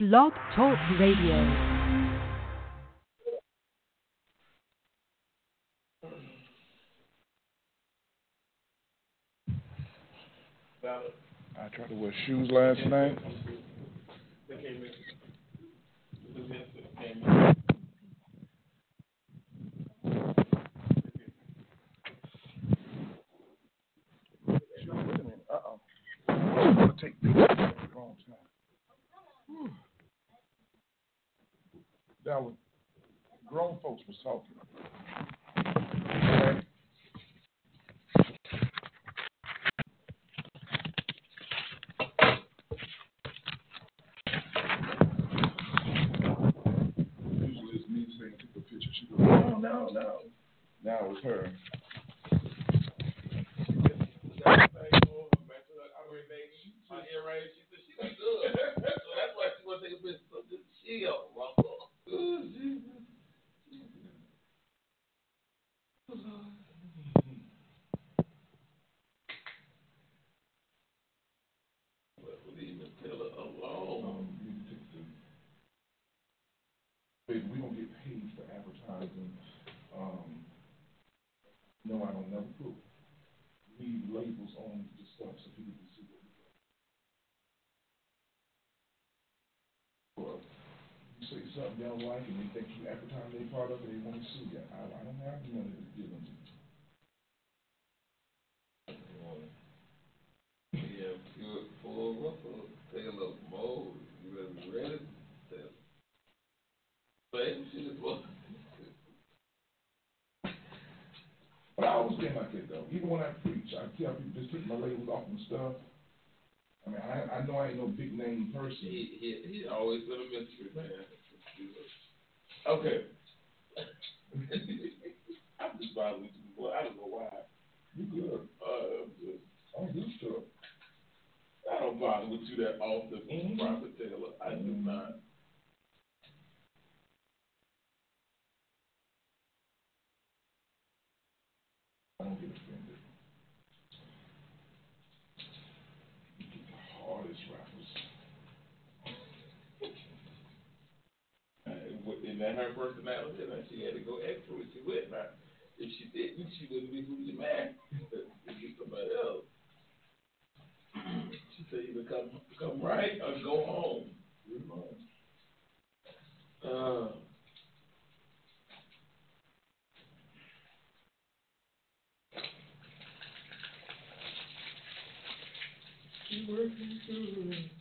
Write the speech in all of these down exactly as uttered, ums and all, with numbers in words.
Blog Talk Radio. I tried to wear shoes last night. Uh-oh. I'm going to take these microphones now. Dallas, grown folks was talking. Okay. Usually it's me saying, take a picture. She goes, no, no, no. Now it's her. We don't get paid for advertising. Um, no, I don't never put read labels on the stuff so people can see what we do. Or you say something they don't like and they think you advertise their product and they want to sue you. I, I don't have the money to give them. Yeah, pure full Russell Taylor mode. You ever read it? Same shit was. But I always been like that though. Even when I preach, I tell people just take my labels off and stuff. I mean, I, I know I ain't no big name person. He he he always been a mystery man. Okay. I'm just bothering you, boy. I don't know why. You good? Uh, I'm just. I'm used to it. I don't bother with you that often, mm-hmm. Prophet Taylor. I do mm-hmm. not. I don't get offended. You get the hardest rappers. Uh, Isn't that her personality? Like she had to go extra when she went. Now, if she didn't, she wouldn't be who you married. It'd be somebody else. She said either come come right or go home. You're home. Uh, she working through it.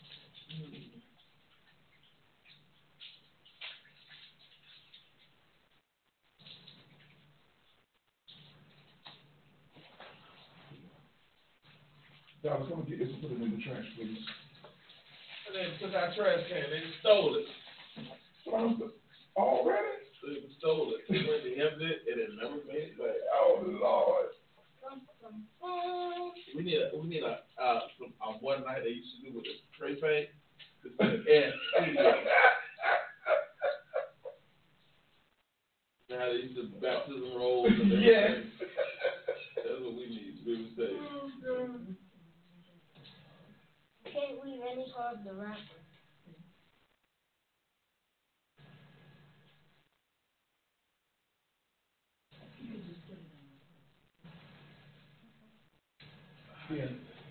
Dallas, come and get this and put it in the trash, please. And they took our trash can. They stole it. Already? They stole it. They went to empty it and it never made it back. Oh Lord. We need a we need a uh some uh, one night they used to do with a tray bag. And now they used to baptism rolls and everything. Yes. That's what we need. We would say. Can't leave any part of the wrapper. Yeah.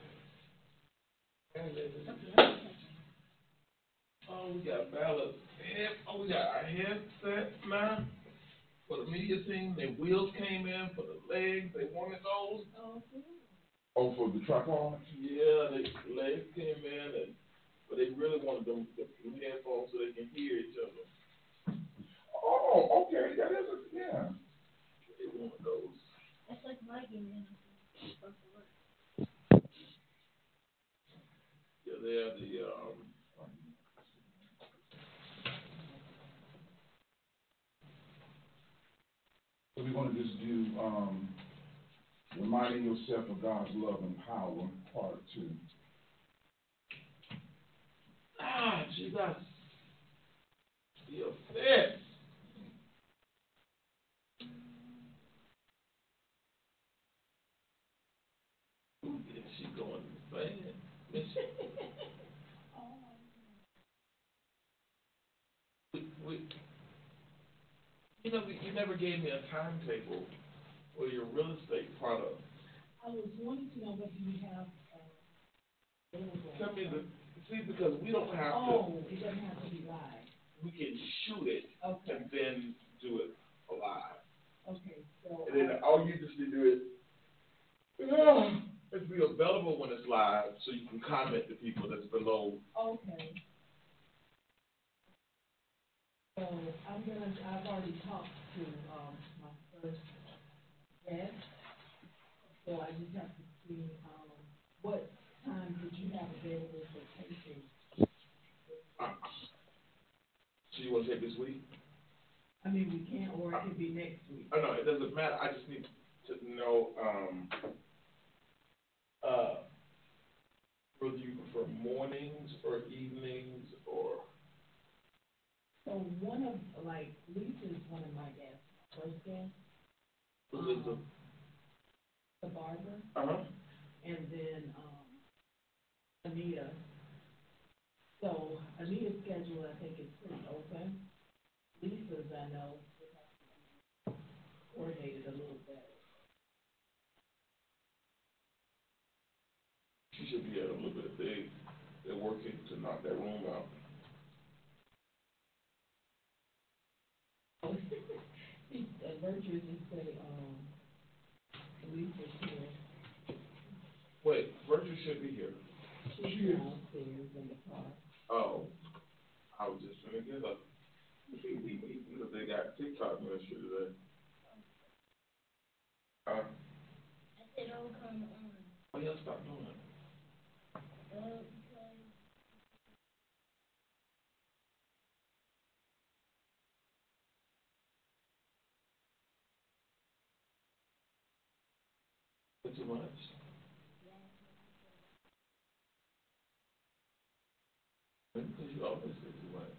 Oh, we got ballots. Oh, we got our headset now for the media team. Their wheels came in for the legs. They wanted those. Oh, for the tripod? Yeah, the legs came in, and but they really wanted them, them headphones so they can hear each other. Oh, okay. That is a, yeah. They wanted those. That's like my game. Yeah, they have the um. So we're going to just do um, reminding yourself of God's love and power, part two. Ah, Jesus. The offense. Ooh, is she going to fan? we, you know, you never gave me a timetable for your real estate product. I was wanting to know whether you have, uh, Tell me the, see, because we don't have to, oh, it doesn't have to be live. we can shoot it Okay, and then do it live. okay, so. And then all you just need to do is, uh, it's be available when it's live, so you can comment to people that's below. Okay. So I'm gonna, I've already talked to, um, my first guest, so I just have to see, um, what time did you have available for taping? Uh, so you want to take this week? I mean, we can, or it could be next week. Oh, no, it doesn't matter. I just need to know, um, uh, whether you prefer mornings or evenings or. So one of, like, Lisa is one of my guests, first guest. Who is the? um, The barber, Uh-huh. and then, um, Anita. So Anita's schedule, I think, is pretty open. Lisa's, I know, would have to be coordinated a little better. She should be at a little bit. They, they're working to knock that room out. He, uh, Virtue just say, um, Lisa's here. Wait, Virtue should be here. She's downstairs in the car. Oh, I was just trying to get up. Because they got TikTok ministry today. Uh, I said, don't come on. oh, yeah, stop doing it. Uh, It's too much. Because you always say too much.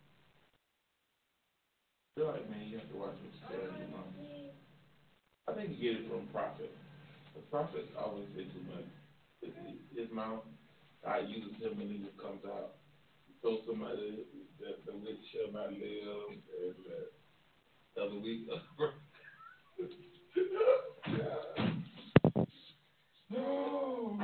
You're like me, you have to watch what you say to your mom. I think you get it from Prophet. The Prophet always say too much. His, his mouth, God uses him and he just comes out. He told somebody that the witch shall not live, and that the other week. No.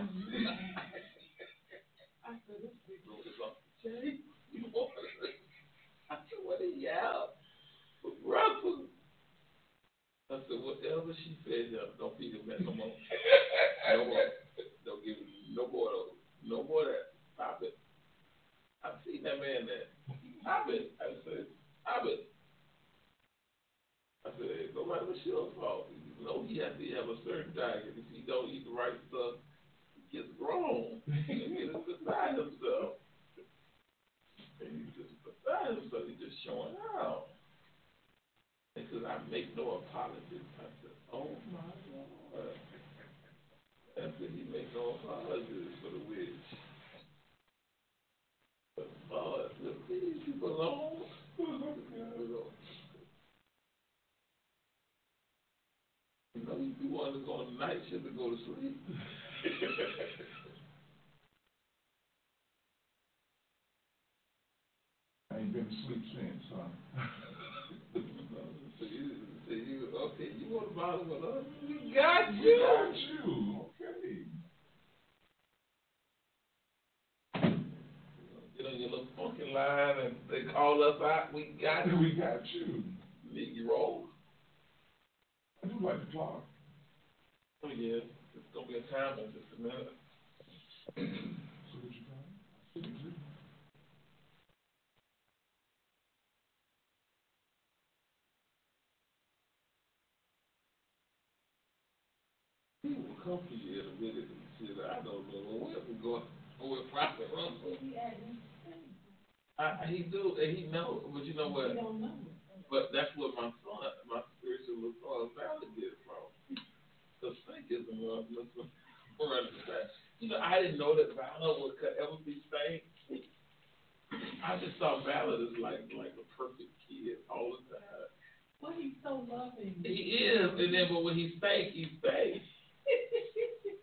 I said, this Negro is off the chain. You want it? I said, what do you have? Russell. I said, whatever she fed him, don't feed him that no more. No more. Don't give him no more of those. No more of that. Stop it. I've seen that man that. Stop it. I said, stop it. I said, hey, no matter what your fault. You know he has to have a certain diet. If he don't eat the right stuff, he gets grown. He gets beside himself. And he's just beside himself. He's just showing out. And says, I make no apologies. I said, oh my God. I said, he makes no apologies for the witch. But Lord, leave people alone. You know, you want to go on night shift and go to sleep. I ain't been to sleep since, huh? So you, so you, okay, you want to bother with us? We got you. We got you. Okay. Get on your little funky line and they call us out. We got you. We got you. Negro. I do like to talk. Oh yeah, it's gonna be a time in just a minute. So what you got? I see you. People will come to you in a minute and shit. I don't know. Well, where we going? Oh, with Prophet Russell. I, he do, and he know, but you know what? We don't know. But that's what my son, my spiritual son, Valley get from. The Stank-ism was listening. You know, I didn't know that Valor would ever be stank. I just saw Valor as like like a perfect kid all the time. Well, he's so loving. He is, and then but when he stank, he stank.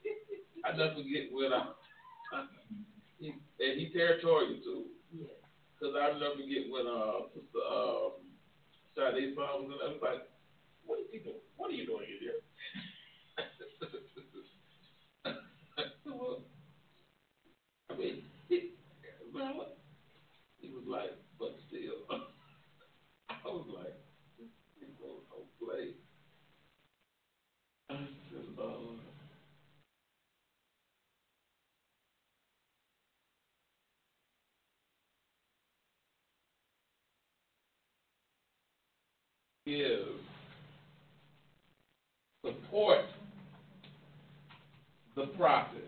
I never forget when I, he, and he territorial too. Yes. Because I remember getting when uh, Sister um, Sade's mom was in there, I was like, what are you doing? What are you doing here? Well, I mean, he, man, what? He was like, but still. I was like, this people don't play. I said, Lord. Give support the prophet.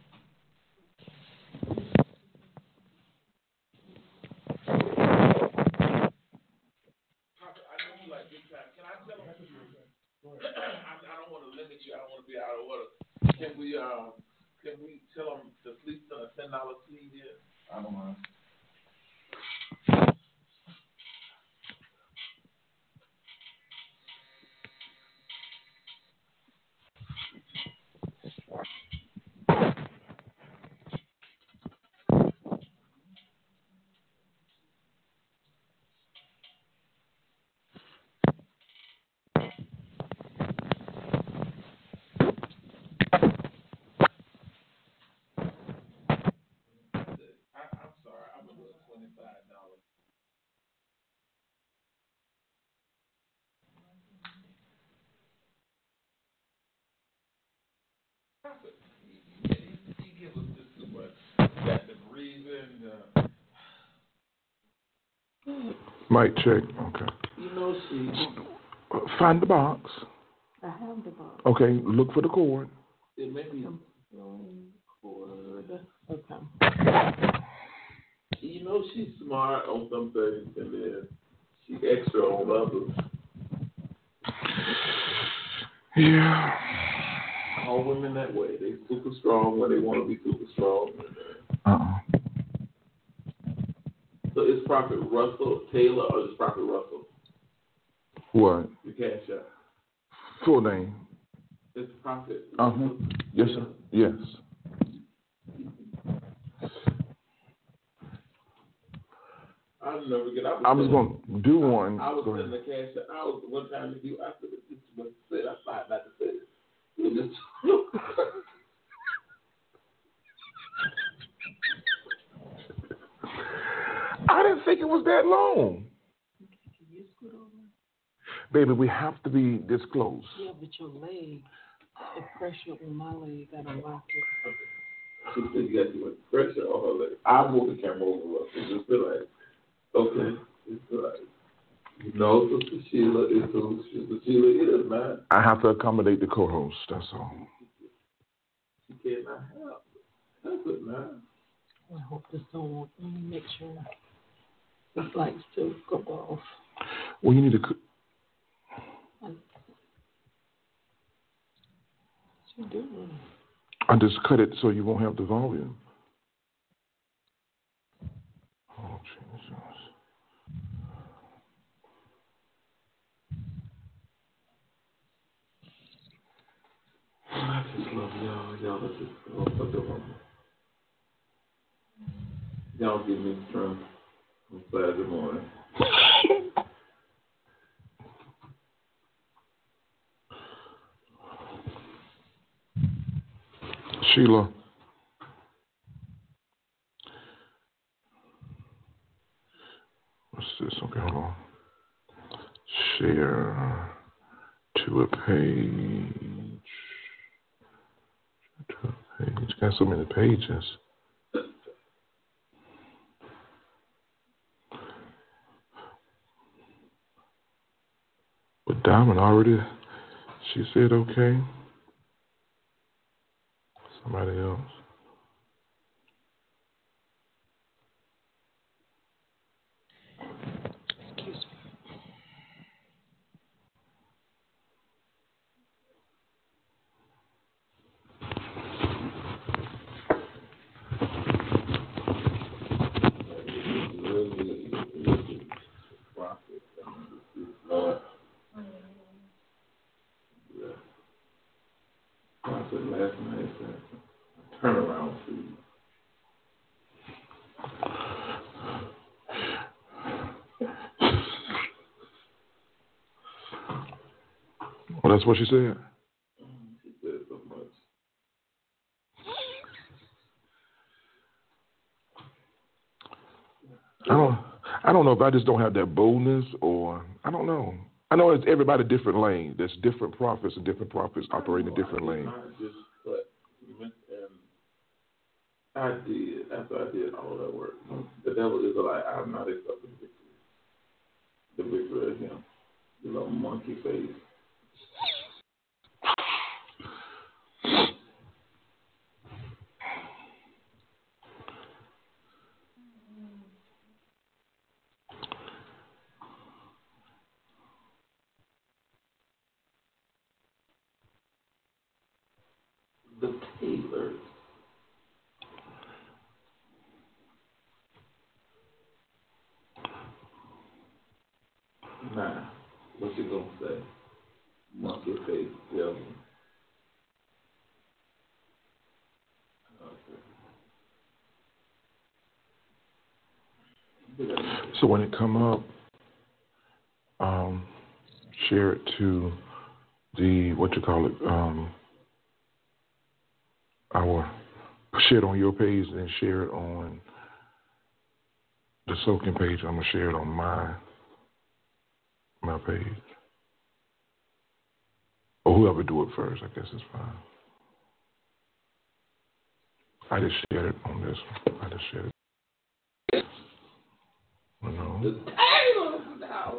Prophet, I know you like big time. Can I tell him? I, I don't want to limit you. I don't want to be out of order. Can we, um, can we tell him to sleep on a ten dollar sleeve here? I don't mind. I, I'm sorry. I'm gonna do a twenty-five dollars. Prophet, he, he, he gives us just too much. We got the breathing. Uh, Mic check. Okay. you know, she. Find the box. I have the box. Okay, look for the cord. It may be. Cord. Okay. You know, she's smart on some things, and then she's extra on others. Yeah. All women that way. They super strong when they want to be super strong. Uh-uh. So it's Prophet Russell Taylor or just Prophet Russell? What? The cash out. Full name. It's Prophet Uh-huh. Russell. Yes, sir. Yes. I'll never get. I was, I was going to do one. I was Go sending ahead. the cash out. I was one time to you. I said, "This is what it said." I tried not to say it. It just. I didn't think it was that long. Can you scoot over? Baby, we have to be this close. Yeah, but your leg, the pressure on my leg, I don't like it. She said you got too much pressure on her leg. I moved the camera over. So just feel like, okay, it's like, you know, Sister Sheila is who Sister Sheila is, man. I have to accommodate the co-host, that's all. She cannot help. Help it, man. I hope this don't work. Let me make sure the lights still go off. Well, you need to... What you doing? I just cut it so you won't have the volume. Oh, Jesus. I just love y'all. Y'all are just so adorable. Y'all give me strength on Saturday morning. Sheila. What's this? Okay, hold on. Share to a page. To a page. Got so many pages. But Diamond already, she said okay. Somebody else. Excuse me. Last night, turn Well, that's what she said. She said so much. I don't. I don't know if I just don't have that boldness, or I don't know. I know it's everybody different lane. There's different prophets and different prophets operating in different lanes. I just, but, and I did, after I did all that work, the devil is like, I'm not accepting victory. The victory of him. The little monkey face. The Taylors. Nah, what you gonna say? Monkey face, devil. Okay. So when it come up, um, share it to the what you call it, um, our share it on your page, and then share it on the soaking page. I'm gonna share it on my my page, or whoever do it first. I guess it's fine. I just shared it on this one. I just shared it. You know. The Taylors now.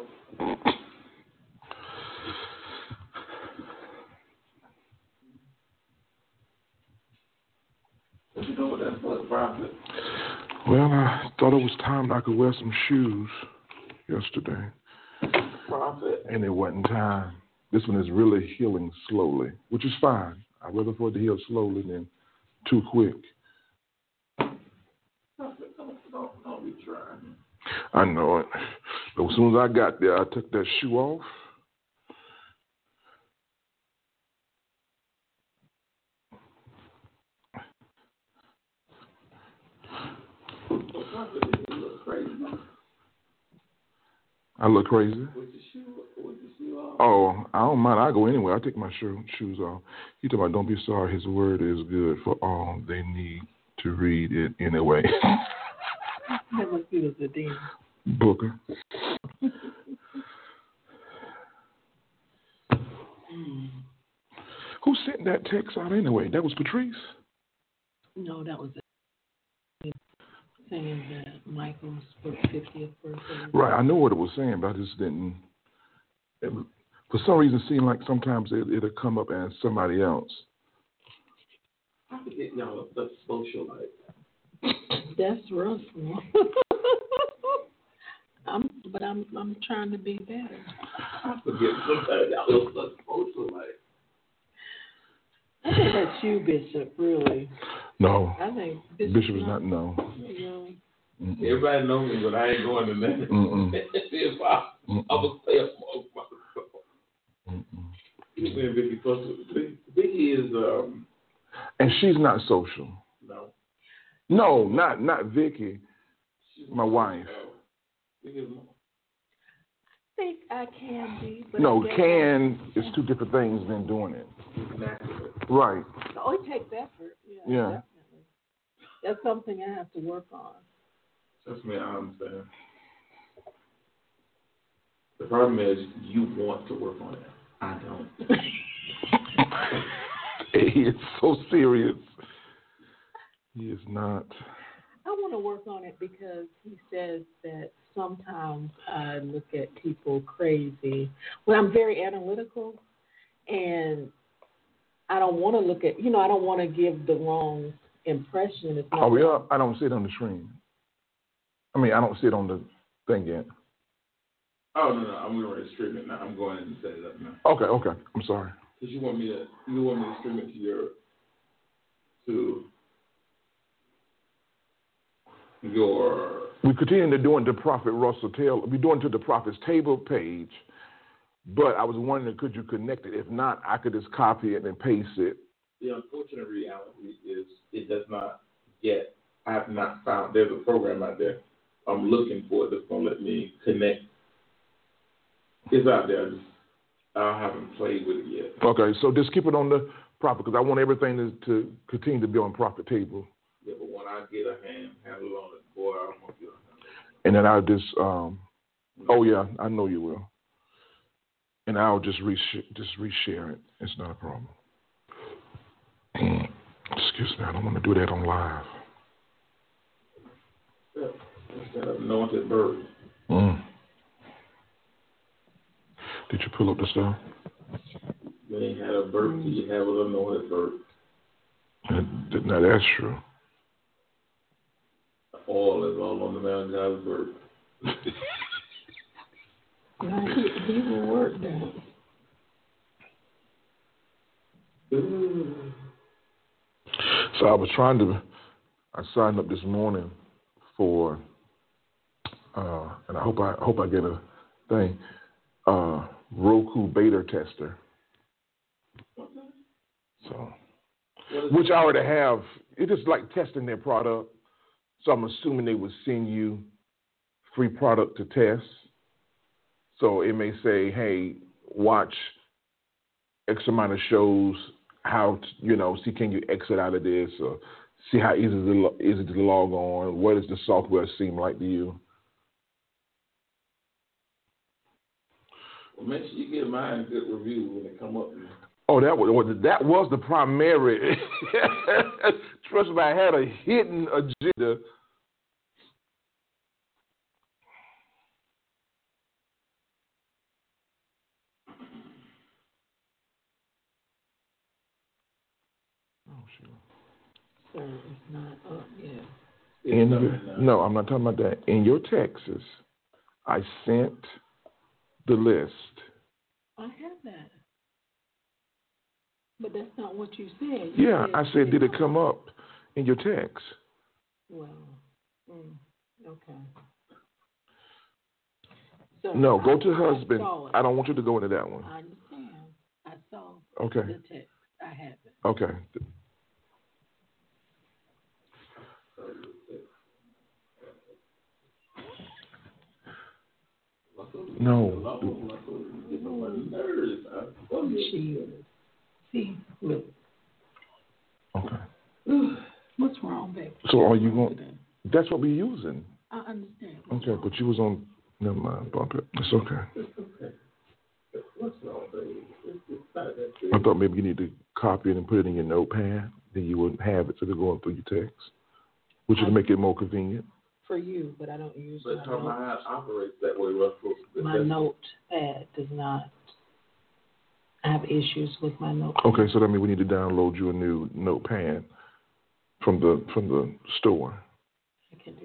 What you doing with that for the prophet? Well, I thought it was time I could wear some shoes yesterday. Prophet. And it wasn't time. This one is really healing slowly, which is fine. I'd rather for it to heal slowly than too quick. Prophet, don't, don't, don't be trying. I know it. But as soon as I got there, I took that shoe off. Prophet, you look crazy. I look crazy. With the shoe, with the shoe off. Oh, I don't mind. I go anywhere. I take my shoe, shoes off. He talking about, don't be sorry. His word is good for all. They need to read it anyway. That must be the demon. Booker. Who sent that text out anyway? That was Patrice? No, that was it. Saying that Michael's fiftieth birthday. Right, I know what it was saying, but I just didn't. It, for some reason, it seemed like sometimes it, it'll come up as somebody else. I forget y'all the socialite. That's rough. I'm, but I'm, I'm trying to be better. I forget sometimes y'all look like socialite. I think that's you, Bishop. Really. No. I think Bishop, Bishop is not. No. No. Mm-mm. Everybody knows me, but I ain't going to that. Mm-mm. If I, I was stay up Mm-mm. Vicky Foster. Vicky is um. And she's not social. No. No, not not Vicky. She's My wife. Vicky is more. I think I can be. But No, I guess can is two different things than doing it. Naturally. Right. Oh, it takes effort. Yeah. Yeah. Definitely. That's something I have to work on. Trust me, I understand. The problem is you want to work on it. I don't. He is so serious. He is not. I want to work on it because he says that sometimes I look at people crazy when I'm very analytical, and I don't want to look at, you know, I don't want to give the wrong impression. It's not Are we up? I don't see it on the screen. I mean, I don't see it on the thing yet. Oh no, no, I'm going to stream it now. I'm going to set it up now. Okay, okay. I'm sorry. Because you want me to, you want me to stream it to your, to your. We continue to doing the Prophet Russell Taylor. We're doing to the Prophet's Table page, but I was wondering, could you connect it? If not, I could just copy it and paste it. The unfortunate reality is it does not yet. I have not found. There's a program out there. I'm looking for it that's gonna let me connect. It's out there. I haven't played with it yet. Okay, so just keep it on the profit because I want everything to, to continue to be on profit table. Yeah, but when I get a hand handle on it, boy, I'm gonna get a handle. And then I'll just, um, oh yeah, I know you will. And I'll just re just reshare it. It's not a problem. Excuse me, I don't want to do that on live. Yeah, it's that anointed bird. Mm. Did you pull up the stuff? You ain't had a bird till you have an anointed bird. Now that's true. The oil is all on the man of God's bird. Now, he, he will work that. So I was trying to, I signed up this morning for, uh, and I hope I hope I get a thing, uh, Roku beta tester. So, which I already have. It's just like testing their product. So I'm assuming they would send you free product to test. So it may say, hey, watch X amount of shows, how, to, you know, see can you exit out of this, or see how easy is it to log on, what does the software seem like to you? Well, make sure you get mine a good review when they come up. Oh, that was, that was the primary. Trust me, I had a hidden agenda. So it's not up yet. In your, no, I'm not talking about that. In your Texas, I sent the list. I have that. But that's not what you said. You yeah, said, I said, did it come up in your text? Well, mm, okay. So no, go I, to husband. I, I don't want you to go into that one. I understand. I saw okay. the text. I have it. Okay. No. See, look. Okay. What's wrong, baby? So are you going? That's what we're using. I understand. What's okay, wrong? But you was on. Never mind. Bump it. It's okay. It's okay. What's wrong, baby? It's, it's not that big. I thought maybe you need to copy it and put it in your notepad. Then you wouldn't have it, so they're going through your text, which would make it more convenient. For you, but I don't use but my talking notes. about how it operates that way, Russell. My notepad does not. I have issues with my notepad. Okay, so that means we need to download you a new notepad from the from the store. I can do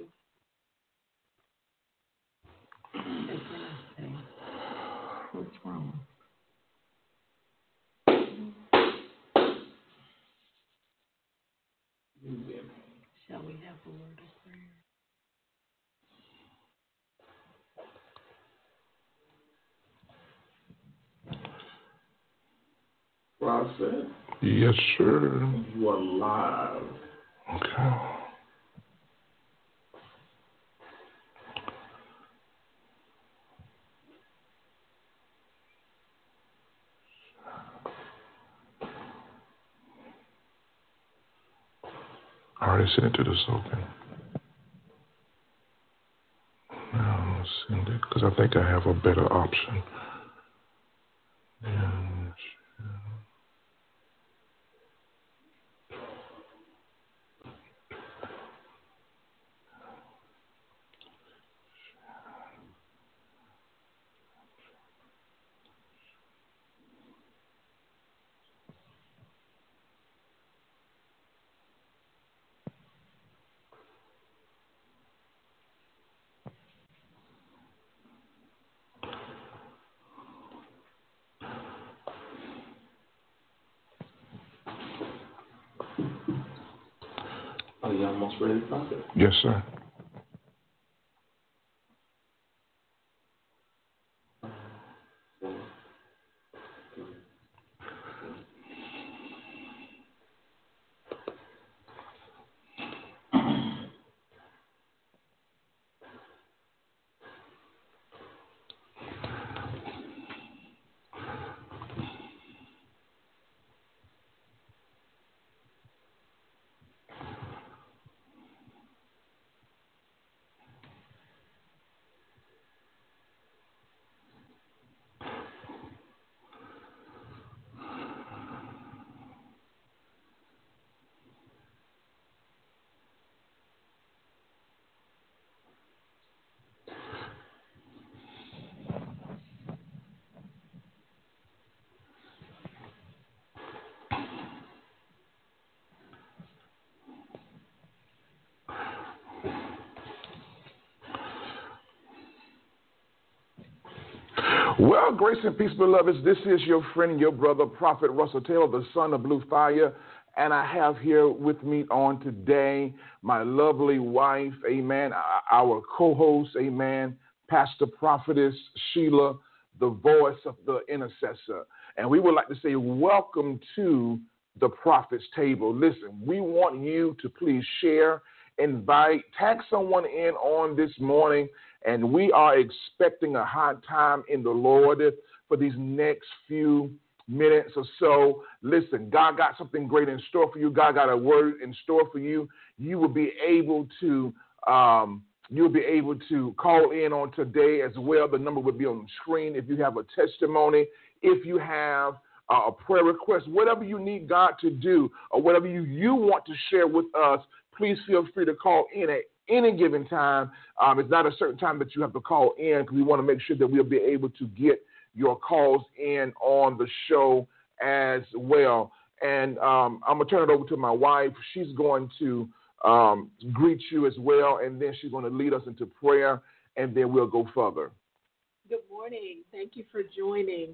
that. What's wrong? Shall we have a word of prayer? Prophet. Yes, sir. You are live. Okay. I already sent it to the Soaking. Now let's send it because I think I have a better option. And Are you almost ready to talk it? yes, sir. Well, grace and peace, beloveds. This is your friend, your brother, Prophet Russell Taylor, the son of Blue Fire. And I have here with me on today my lovely wife, amen, our co-host, amen, Pastor Prophetess Sheila, the voice of the intercessor. And we would like to say welcome to the Prophet's Table. Listen, we want you to please share, invite, tag someone in on this morning. And we are expecting a high time in the Lord for these next few minutes or so. Listen, God got something great in store for you. God got a word in store for you. You will be able to um, you'll be able to call in on today as well. The number will be on the screen. If you have a testimony, if you have uh, a prayer request, whatever you need God to do, or whatever you, you want to share with us, please feel free to call in at any given time. Um, it's not a certain time that you have to call in, because we want to make sure that we'll be able to get your calls in on the show as well. And um, I'm going to turn it over to my wife. She's going to um, greet you as well, and then she's going to lead us into prayer, and then we'll go further. Good morning. Thank you for joining.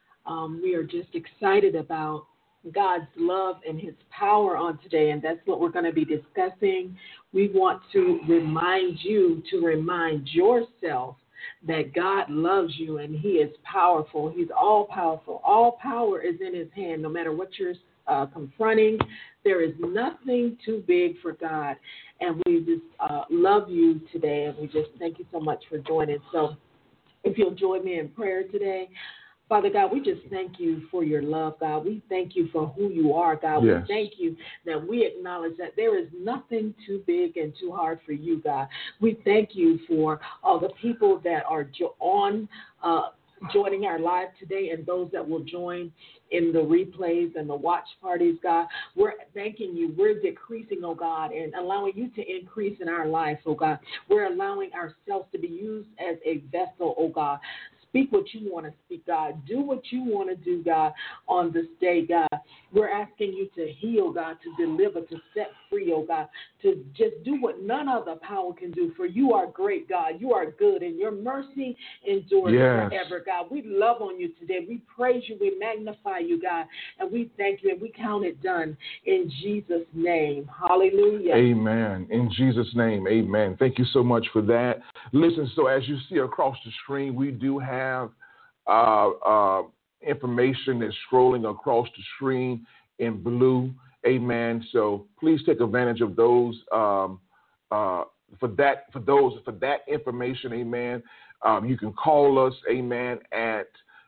Um, we are just excited about God's love and his power on today, and that's what we're going to be discussing. We want to remind you to remind yourself that God loves you and he is powerful. He's all powerful. All power is in his hand, no matter what you're uh, confronting. There is nothing too big for God, and we just uh, love you today, and we just thank you so much for joining. So if you'll join me in prayer today. Father God, we just thank you for your love, God. We thank you for who you are, God. Yes. We thank you that we acknowledge that there is nothing too big and too hard for you, God. We thank you for all the people that are jo- on uh, joining our live today, and those that will join in the replays and the watch parties, God. We're thanking you. We're decreasing, oh God, and allowing you to increase in our lives, oh God. We're allowing ourselves to be used as a vessel, oh God. Speak what you want to speak, God. Do what you want to do, God, on this day, God. We're asking you to heal, God, to deliver, to set free, oh God, to just do what none other power can do. For you are great, God. You are good, and your mercy endures Yes. forever, God. We love on you today. We praise you. We magnify you, God, and we thank you, and we count it done in Jesus' name. Hallelujah. Amen. In Jesus' name, amen. Thank you so much for that. Listen, so as you see across the screen, we do have have uh, uh, information that's scrolling across the screen in blue. Amen. So please take advantage of those um, uh, for that for those for that information. Amen. Um, you can call us. Amen. At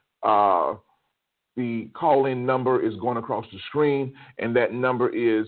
uh, the call-in number is going across the screen, and that number is,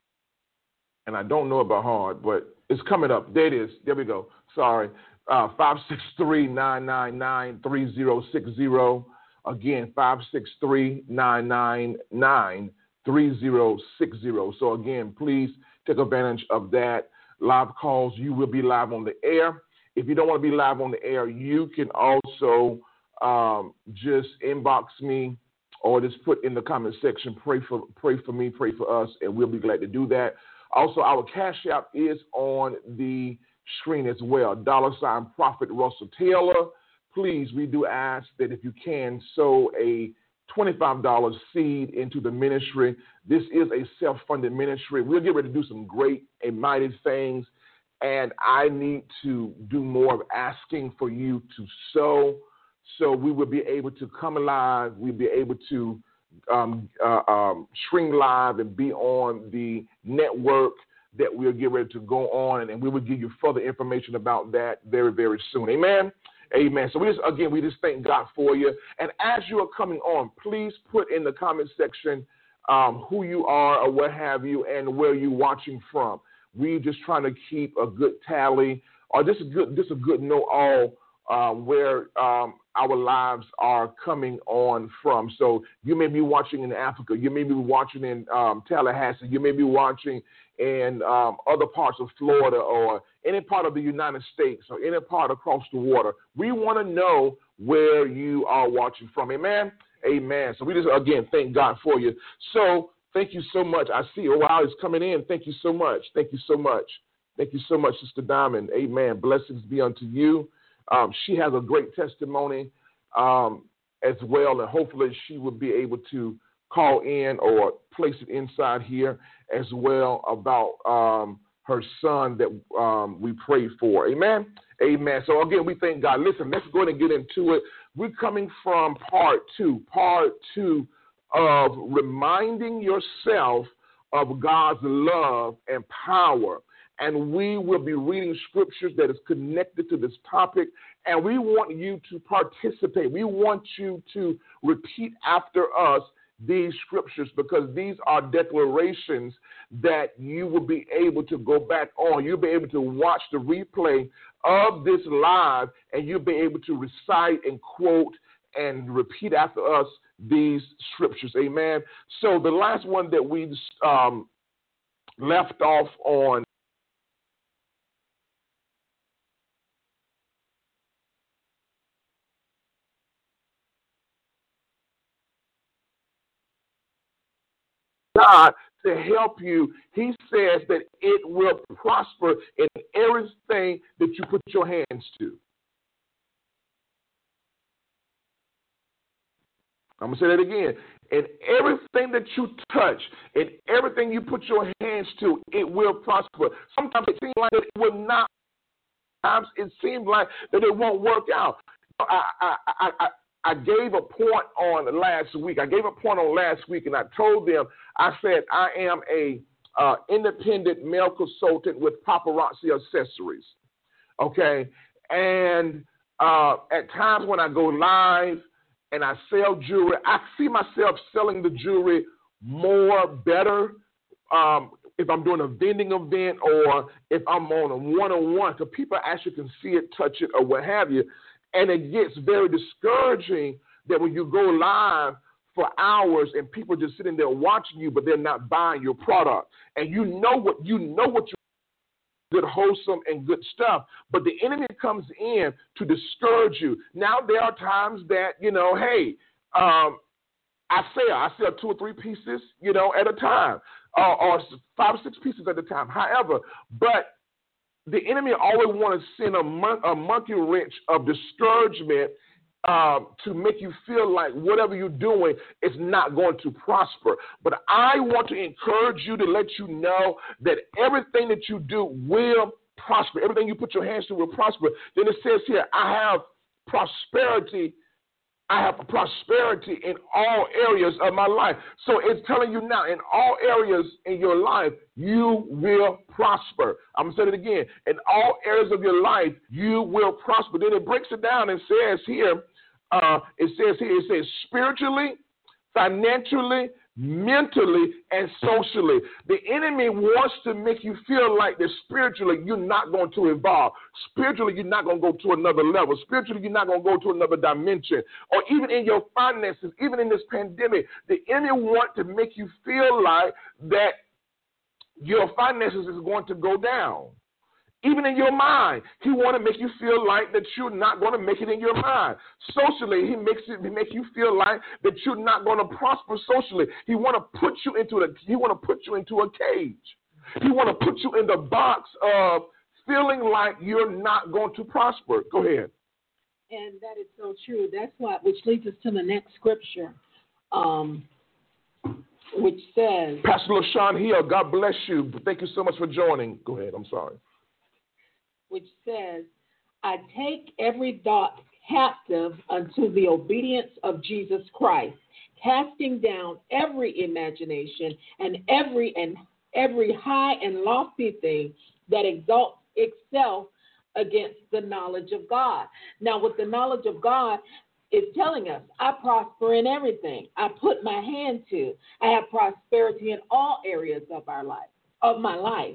and I don't know about hard, but it's coming up. There it is. There we go. Sorry. Uh, five six three, nine nine nine, three zero six zero. Again, five six three, nine nine nine, three zero six zero. So again, please take advantage of that. Live calls, you will be live on the air. If you don't want to be live on the air, you can also um, just inbox me or just put in the comment section, pray for, pray for me, pray for us, and we'll be glad to do that. Also, our Cash App is on the screen as well. Dollar sign Prophet Russell Taylor. Please, we do ask that if you can sow a twenty-five dollars seed into the ministry. This is a self-funded ministry. We'll get ready to do some great and mighty things, and I need to do more of asking for you to sow, so we will be able to come alive. We'll be able to um, uh, um, stream live and be on the network that we'll get ready to go on, and we will give you further information about that very, very soon. Amen? Amen. So we just, again, we just thank God for you. And as you are coming on, please put in the comment section um, who you are or what have you and where you're watching from. We're just trying to keep a good tally, or just a good, just a good know all um, where um, our lives are coming on from. So you may be watching in Africa. You may be watching in um, Tallahassee. You may be watching in um, other parts of Florida or any part of the United States or any part across the water. We want to know where you are watching from. Amen? Amen. So we just, again, thank God for you. So thank you so much. I see, oh, wow, it's coming in. Thank you so much. Thank you so much. Thank you so much, Sister Diamond. Amen. Blessings be unto you. Um, she has a great testimony. um, as well, and hopefully she will be able to call in or place it inside here as well about um, her son that um, we prayed for. Amen? Amen. So, again, we thank God. Listen, let's go ahead and get into it. We're coming from part two, part two of reminding yourself of God's love and power. And we will be reading scriptures that is connected to this topic. And we want you to participate. We want you to repeat after us these scriptures, because these are declarations that you will be able to go back on. You'll be able to watch the replay of this live, and you'll be able to recite and quote and repeat after us these scriptures. Amen. So the last one that we um, left off on God to help you. He says that it will prosper in everything that you put your hands to. I'm going to say that again. In everything that you touch, in everything you put your hands to, it will prosper. Sometimes it seems like it will not. Sometimes it seems like that it won't work out. I, I, I, I, I gave a point on last week. I gave a point on last week, and I told them, I said, I am a uh, independent male consultant with Paparazzi Accessories. Okay? And uh, at times when I go live and I sell jewelry, I see myself selling the jewelry more better um, if I'm doing a vending event or if I'm on a one-on-one, so people actually can see it, touch it, or what have you. And it gets very discouraging that when you go live for hours and people just sitting there watching you, but they're not buying your product. And you know what you know what you good, wholesome, and good stuff. But the enemy comes in to discourage you. Now there are times that, you know, hey, um, I sell, I sell two or three pieces, you know, at a time, uh, or five or six pieces at a time. However, but the enemy always want to send a, mon- a monkey wrench of discouragement uh, to make you feel like whatever you're doing is not going to prosper. But I want to encourage you to let you know that everything that you do will prosper. Everything you put your hands to will prosper. Then it says here, I have prosperity. I have prosperity in all areas of my life. So it's telling you now, in all areas in your life, you will prosper. I'm going to say it again. In all areas of your life, you will prosper. Then it breaks it down and says here, uh, it says here, it says spiritually, financially, mentally, and socially. The enemy wants to make you feel like that spiritually you're not going to evolve. Spiritually, you're not going to go to another level. Spiritually, you're not going to go to another dimension. Or even in your finances, even in this pandemic, the enemy wants to make you feel like that your finances is going to go down. Even in your mind, he want to make you feel like that you're not going to make it in your mind. Socially, he makes it he make you feel like that you're not going to prosper socially. He want to put you into a he want to put you into a cage. He want to put you in the box of feeling like you're not going to prosper. Go ahead. And that is so true. That's why, which leads us to the next scripture, um, which says, Pastor LaShawn Hill, God bless you. Thank you so much for joining. Go ahead. I'm sorry. Which says, I take every thought captive unto the obedience of Jesus Christ, casting down every imagination and every and every high and lofty thing that exalts itself against the knowledge of God. Now, with the knowledge of God, is telling us, I prosper in everything I put my hand to. I have prosperity in all areas of our life, of my life.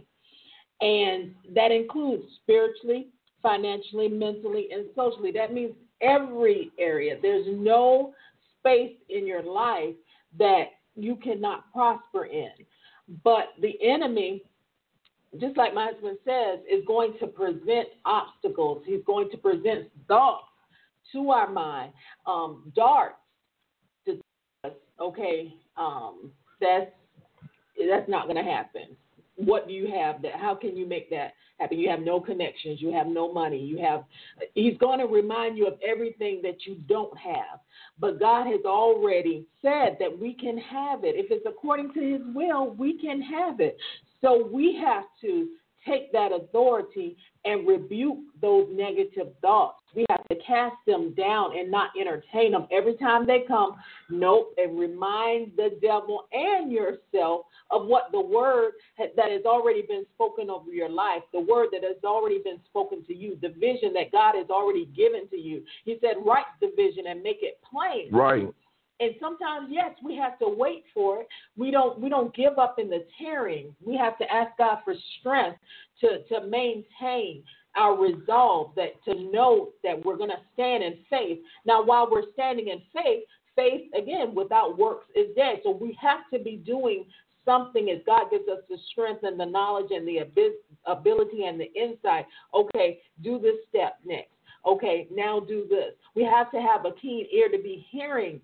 And that includes spiritually, financially, mentally, and socially. That means every area. There's no space in your life that you cannot prosper in. But the enemy, just like my husband says, is going to present obstacles. He's going to present thoughts to our mind, um, darts to us. Okay, um, that's that's not going to happen. what do you have that, how can you make that happen? You have no connections, you have no money, you have, he's going to remind you of everything that you don't have. But God has already said that we can have it. If it's according to his will, we can have it. So we have to take that authority and rebuke those negative thoughts. We have to cast them down and not entertain them. Every time they come, nope, and remind the devil and yourself of what the word that has already been spoken over your life, the word that has already been spoken to you, the vision that God has already given to you. He said, write the vision and make it plain. Right. And sometimes, yes, we have to wait for it. We don't we don't give up in the tearing. We have to ask God for strength to, to maintain our resolve, that to know that we're going to stand in faith. Now, while we're standing in faith, faith, again, without works is dead. So we have to be doing something as God gives us the strength and the knowledge and the ability and the insight. Okay, do this step next. Okay, now do this. We have to have a keen ear to be hearing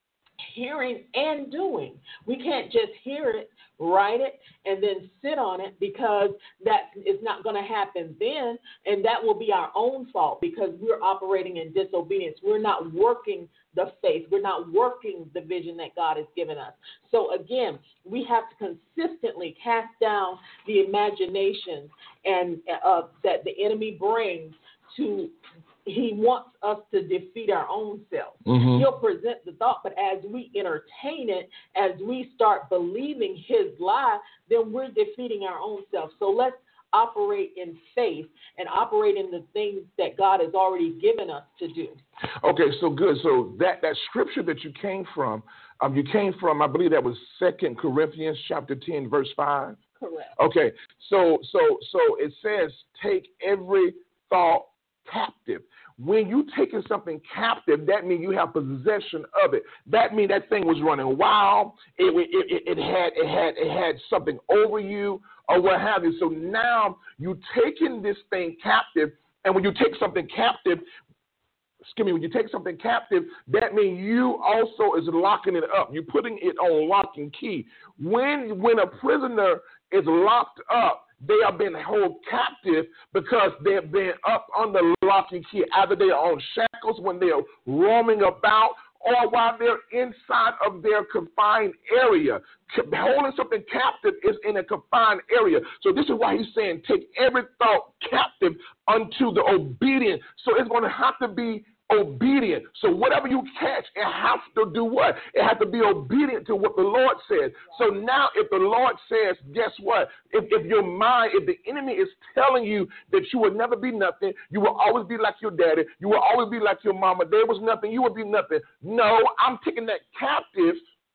hearing and doing. We can't just hear it, write it, and then sit on it, because that is not going to happen then, and that will be our own fault because we're operating in disobedience. We're not working the faith. We're not working the vision that God has given us. So again, we have to consistently cast down the imaginations and uh, that the enemy brings to. He wants us to defeat our own self. Mm-hmm. He'll present the thought, but as we entertain it, as we start believing his lie, then we're defeating our own self. So let's operate in faith and operate in the things that God has already given us to do. Okay, so good. So that, that scripture that you came from, um, you came from, I believe that was Second Corinthians chapter ten, verse five. Correct. Okay, so so so it says, take every thought captive. When you taking something captive, that means you have possession of it. That means that thing was running wild. It, it, it, it had it had it had something over you or what have you. So now you taking this thing captive, and when you take something captive, excuse me, when you take something captive, that means you also is locking it up. You're putting it on lock and key. When when a prisoner is locked up, they are being held captive because they have been up under lock and key. Either they are on shackles when they are roaming about, or while they're inside of their confined area. Holding something captive is in a confined area. So this is why he's saying, take every thought captive unto the obedience. So it's going to have to be obedient. So whatever you catch, it has to do what? It has to be obedient to what the Lord says. So now if the Lord says, guess what? If, if your mind, if the enemy is telling you that you will never be nothing, you will always be like your daddy, you will always be like your mama, there was nothing, you will be nothing. No, I'm taking that captive,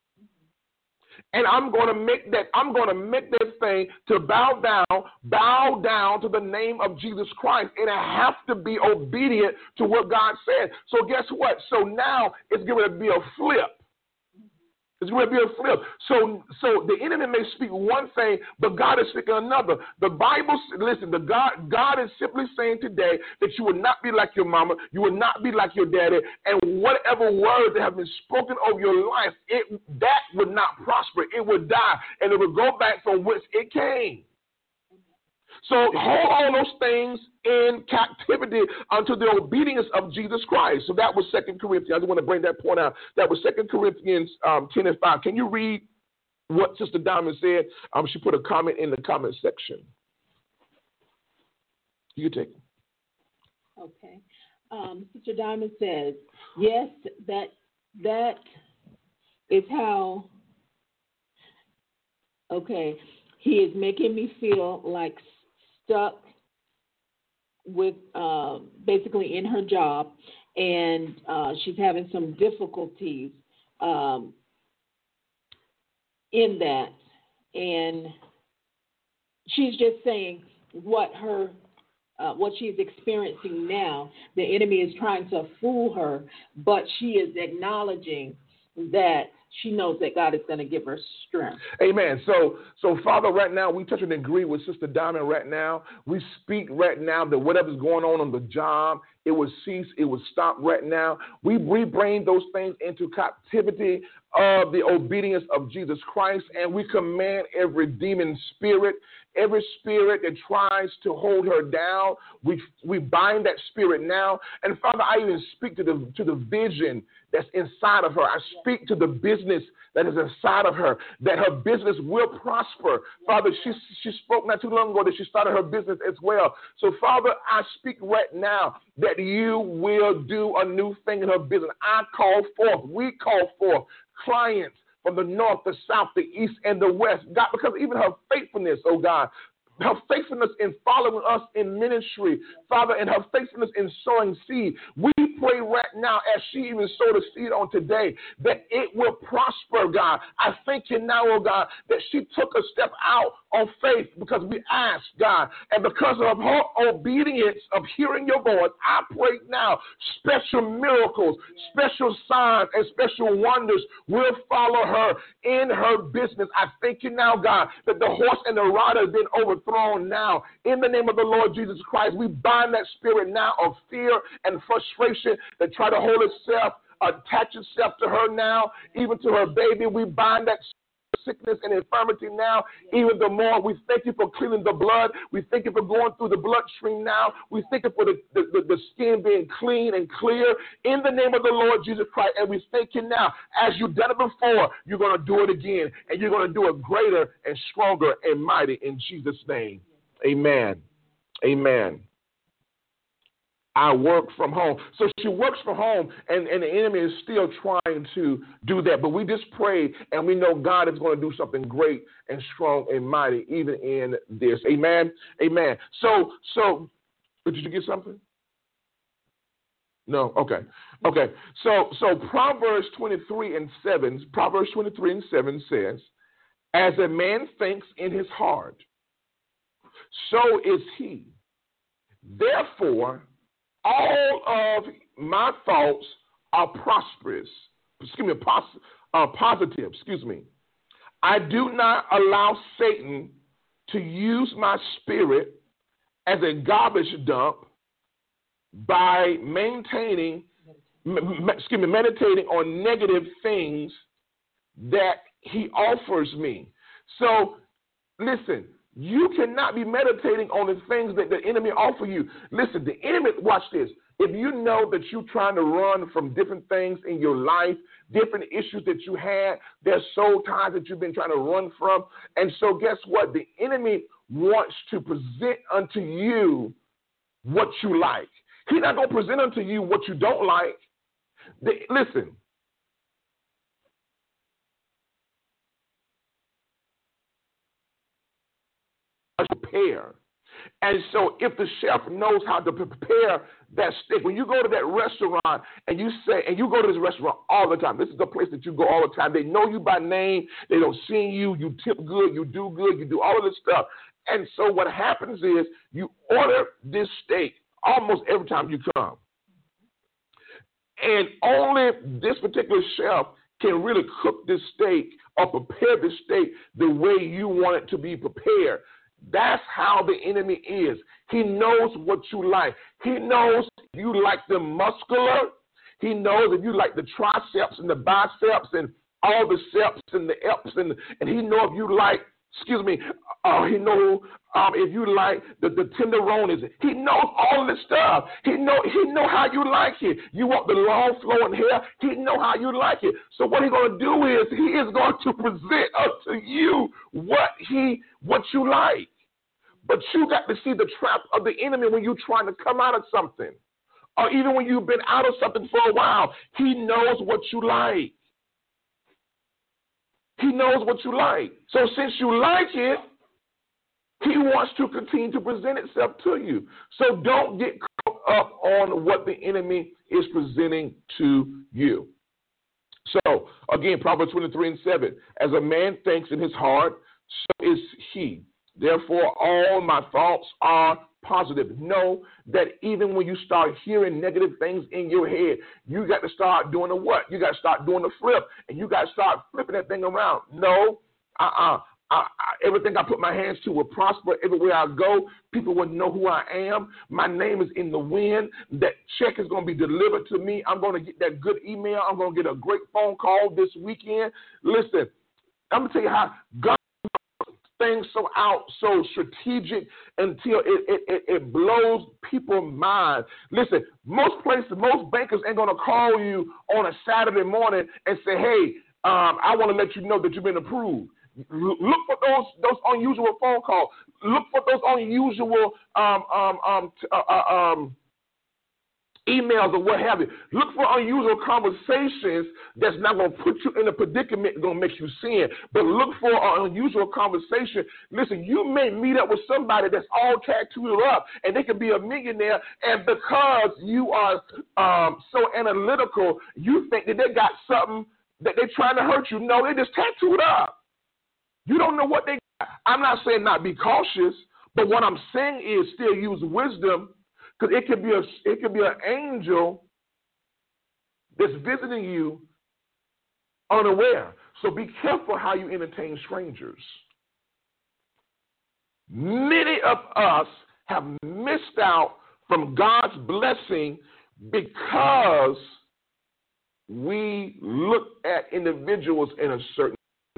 and I'm going to make that, I'm going to make this thing to bow down, bow down to the name of Jesus Christ. And I have to be obedient to what God said. So guess what? So now it's going to be a flip. It's going to be a flip. So, so the enemy may speak one thing, but God is speaking another. The Bible, listen, the God, God is simply saying today that you will not be like your mama, you will not be like your daddy, and whatever words that have been spoken over your life, it that would not prosper. It would die, and it would go back from whence it came. So hold all those things in captivity unto the obedience of Jesus Christ. So that was Second Corinthians. I just want to bring that point out. That was Second Corinthians um, ten and five. Can you read what Sister Diamond said? Um, she put a comment in the comment section. You can take it. Okay. Um, Sister Diamond says, yes, that that is how, okay, he is making me feel like stuck with uh, basically in her job, and uh, she's having some difficulties um, in that. And she's just saying what her uh, what she's experiencing now. The enemy is trying to fool her, but she is acknowledging that she knows that God is going to give her strength. Amen. So, so Father, right now, we touch and agree with Sister Diamond right now. We speak right now that whatever's going on on the job, it will cease, it will stop right now. We, we bring those things into captivity of the obedience of Jesus Christ, and we command every demon spirit, every spirit that tries to hold her down, we we bind that spirit now. And Father, I even speak to the to the vision that's inside of her. I speak to the business that is inside of her, that her business will prosper. Father, she she spoke not too long ago that she started her business as well. So, Father, I speak right now that you will do a new thing in her business. I call forth, we call forth clients from the north, the south, the east, and the west. God, because even her faithfulness, oh God, her faithfulness in following us in ministry, Father, and her faithfulness in sowing seed. We pray right now as she even sowed a seed on today that it will prosper, God. I thank you now, oh God, that she took a step out on faith because we asked, God, and because of her obedience of hearing your voice, I pray now special miracles, special signs, and special wonders will follow her in her business. I thank you now, God, that the horse and the rider have been overthrown now. In the name of the Lord Jesus Christ, we bind that spirit now of fear and frustration that try to hold itself, attach itself to her now, even to her baby. We bind that sickness and infirmity now, even the more. We thank you for cleaning the blood. We thank you for going through the bloodstream now. We thank you for the, the, the, the skin being clean and clear in the name of the Lord Jesus Christ. And we thank you now, as you've done it before, you're going to do it again, and you're going to do it greater and stronger and mighty in Jesus' name. Amen. Amen. I work from home. So she works from home, and, and the enemy is still trying to do that. But we just pray, and we know God is going to do something great and strong and mighty even in this. Amen? Amen. So, so did you get something? No? Okay. Okay. So, so Proverbs twenty-three and seven, Proverbs twenty-three and seven says, as a man thinks in his heart, so is he. Therefore, all of my thoughts are prosperous. Excuse me, pos- uh, positive. Excuse me. I do not allow Satan to use my spirit as a garbage dump by maintaining, m- excuse me, meditating on negative things that he offers me. So, listen. You cannot be meditating on the things that the enemy offer you. Listen, the enemy, watch this. If you know that you're trying to run from different things in your life, different issues that you had, there's soul ties that you've been trying to run from. And so guess what? The enemy wants to present unto you what you like. He's not going to present unto you what you don't like. The, listen. Prepare. And so if the chef knows how to prepare that steak, when you go to that restaurant and you say, and you go to this restaurant all the time, this is the place that you go all the time. They know you by name. They don't see you. You tip good. You do good. You do all of this stuff. And so what happens is you order this steak almost every time you come. And only this particular chef can really cook this steak or prepare this steak the way you want it to be prepared. That's how the enemy is. He knows what you like. He knows if you like them muscular. He knows if you like the triceps and the biceps and all the seps and the eps. And, and he knows if you like, excuse me, uh, he knows um, if you like the, the tenderonis. He knows all this stuff. He know he know how you like it. You want the long flowing hair. He know how you like it. So what he's going to do is he is going to present unto you what he what you like. But you got to see the trap of the enemy when you're trying to come out of something. Or even when you've been out of something for a while. He knows what you like. He knows what you like. So since you like it, he wants to continue to present itself to you. So don't get caught up on what the enemy is presenting to you. So, again, Proverbs twenty-three and seven. As a man thinks in his heart, so is he. Therefore, all my thoughts are positive. Know that even when you start hearing negative things in your head, you got to start doing the what? You got to start doing the flip, and you got to start flipping that thing around. No, uh-uh. I, I, everything I put my hands to will prosper. Everywhere I go, people will know who I am. My name is in the wind. That check is going to be delivered to me. I'm going to get that good email. I'm going to get a great phone call this weekend. Listen, I'm going to tell you how God things so out, so strategic until it, it, it, it blows people's mind. Listen, most places, most bankers ain't going to call you on a Saturday morning and say, hey, um, I want to let you know that you've been approved. Look for those those unusual phone calls. Look for those unusual um, um, um, uh, uh, um, emails or what have you. Look for unusual conversations that's not going to put you in a predicament, going to make you sin. But look for an unusual conversation. Listen, you may meet up with somebody that's all tattooed up, and they could be a millionaire, and because you are um, so analytical, you think that they got something that they're trying to hurt you. No, they just tattooed up. You don't know what they got. I'm not saying not be cautious, but what I'm saying is still use wisdom, because it could be a it could be an angel that's visiting you unaware. So be careful how you entertain strangers. Many of us have missed out from God's blessing because we look at individuals in a certain.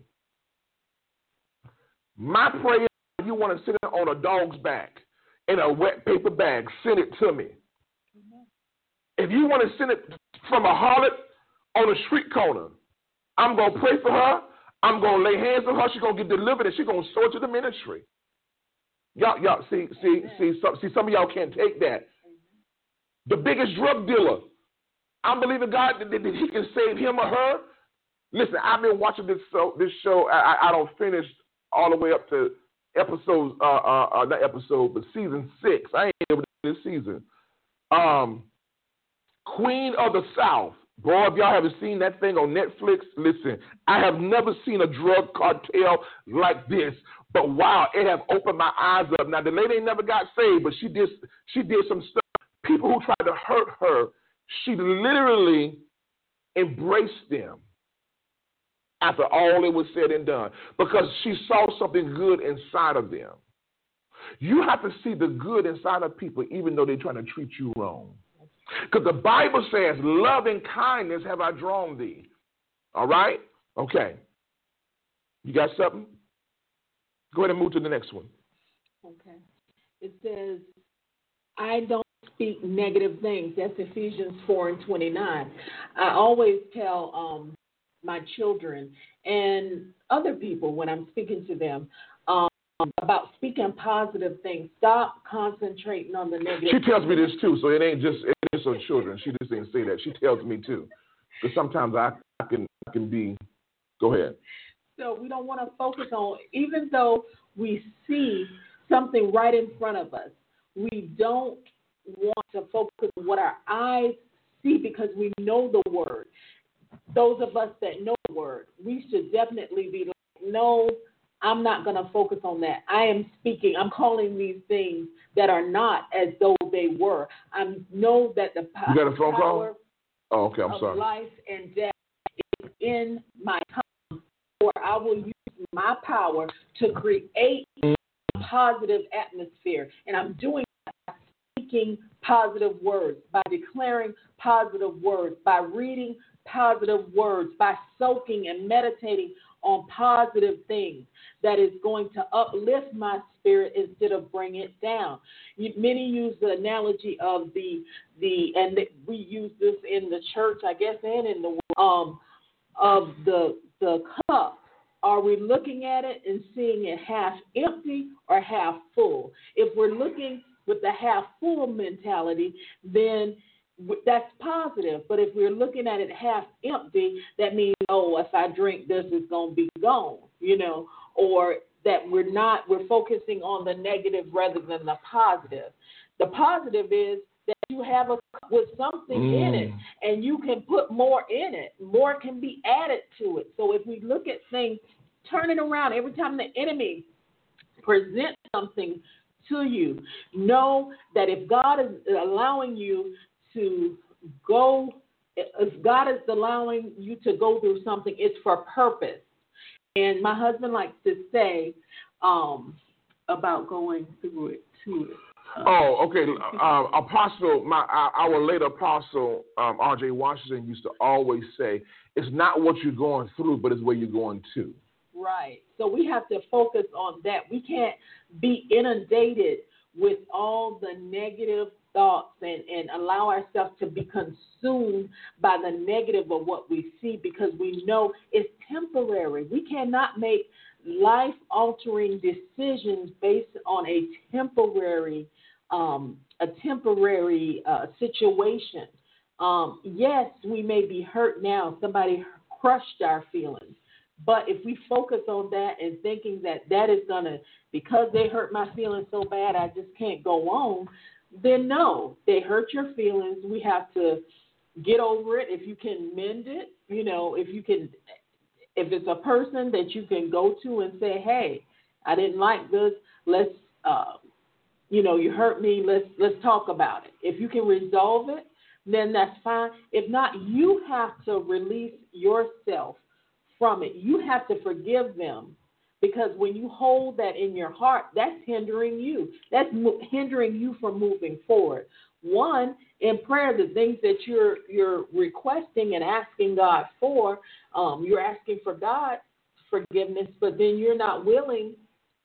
My prayer is if you want to sit on a dog's back in a wet paper bag, send it to me. Mm-hmm. If you want to send it from a harlot on a street corner, I'm going to pray for her. I'm going to lay hands on her. She's going to get delivered, and she's going to sow to the ministry. Y'all, y'all see, see, see, some, see, some of y'all can't take that. The biggest drug dealer, I'm believing God that, that he can save him or her. Listen, I've been watching this show. This show, I, I don't finish all the way up to episode, uh, uh, uh, not episode, but season six. I ain't able to do this season. Um, Queen of the South. Boy, if y'all haven't seen that thing on Netflix, listen, I have never seen a drug cartel like this. But wow, it have opened my eyes up. Now the lady ain't never got saved, but she did she did some stuff. People who tried to hurt her, she literally embraced them after all it was said and done, because she saw something good inside of them. You have to see the good inside of people, even though they're trying to treat you wrong. Because the Bible says, love and kindness have I drawn thee. All right? Okay. You got something? Go ahead and move to the next one. Okay. It says, I don't speak negative things. That's Ephesians four and twenty-nine. I always tell um, my children and other people when I'm speaking to them um, about speaking positive things. Stop concentrating on the negative. She tells me this too, so it ain't just it ain't just her children. She just didn't say that. She tells me too, because sometimes I, I can I can be. Go ahead. So we don't want to focus on, even though we see something right in front of us, we don't want to focus on what our eyes see, because we know the word. Those of us that know the word, we should definitely be like, no, I'm not going to focus on that. I am speaking. I'm calling these things that are not as though they were. I know that the po- you got a phone power call? Oh, okay, I'm of sorry. life and death is in my tongue, or I will use my power to create a positive atmosphere. And I'm doing that by speaking positive words, by declaring positive words, by reading positive words, by soaking and meditating on positive things that is going to uplift my spirit instead of bring it down. You, many use the analogy of the, the and the, we use this in the church, I guess, and in the um of the the cup. Are we looking at it and seeing it half empty or half full? If we're looking with the half full mentality, then that's positive. But if we're looking at it half empty, that means, oh, if I drink this, it's going to be gone, you know, or that we're not, we're focusing on the negative rather than the positive. The positive is that you have a cup with something mm. in it, and you can put more in it. More can be added to it. So if we look at things turning around every time the enemy presents something to you, know that if God is allowing you to go, if God is allowing you to go through something, it's for purpose. And my husband likes to say um, about going through it too. Uh, oh, okay. Uh, apostle, my our late apostle, um, R J Washington used to always say, "It's not what you're going through, but it's where you're going to." Right. So we have to focus on that. We can't be inundated with all the negative thoughts and, and allow ourselves to be consumed by the negative of what we see, because we know it's temporary. We cannot make life-altering decisions based on a temporary um, a temporary uh, situation. Um, yes, we may be hurt now. Somebody crushed our feelings. But if we focus on that and thinking that that is going to, because they hurt my feelings so bad, I just can't go on, then no, they hurt your feelings. We have to get over it. If you can mend it, you know, if you can, if it's a person that you can go to and say, hey, I didn't like this, let's, uh, you know, you hurt me, let's, let's talk about it. If you can resolve it, then that's fine. If not, you have to release yourself from it. You have to forgive them, because when you hold that in your heart, that's hindering you. That's mo- hindering you from moving forward. One, in prayer, the things that you're you're requesting and asking God for, um, you're asking for God's forgiveness, but then you're not willing